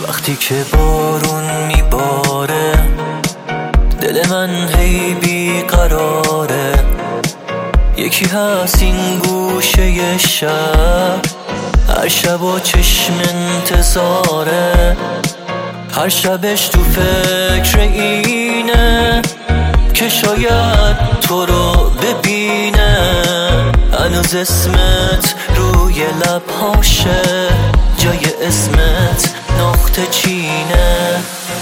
وقتی که بارون میباره دل من هی بیقراره. یکی هست این گوشه شب، هر شب و چشم انتظاره. هر شبش تو فکر اینه که شاید تو رو ببینه. هنوز اسمت روی لبهاشه، جای اسمت نقطه چینه.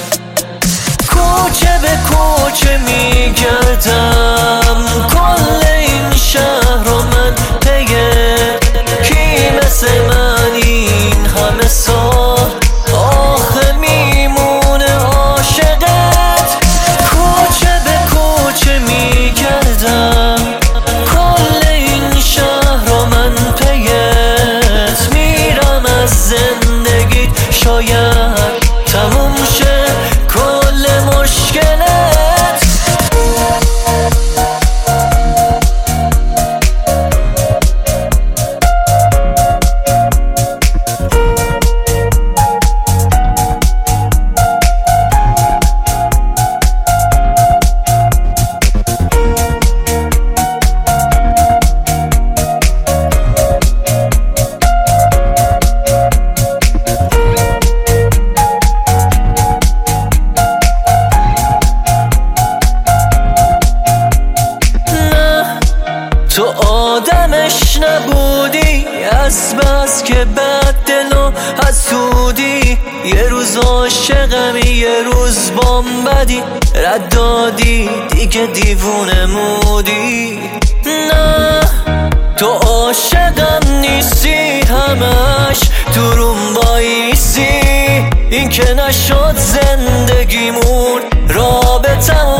کوچه به کوچه میگردم، کل این شهر رو من پیه. کی مثل من این همه سال آخه میمونه عاشقت. کوچه به کوچه میگردم، کل این شهر رو من پیت. میرم از زندگیت شاید تموم شه کل مشکلت. تو آدمش نبودی، از بس که بد دل و حسودی. یه روز عاشقمی یه روز بامبدی، رد دادی دیگه دیوونه مودی. نه تو عاشقم نیستی، همش تو روم بایستی. این که نشد زندگیمون رابطه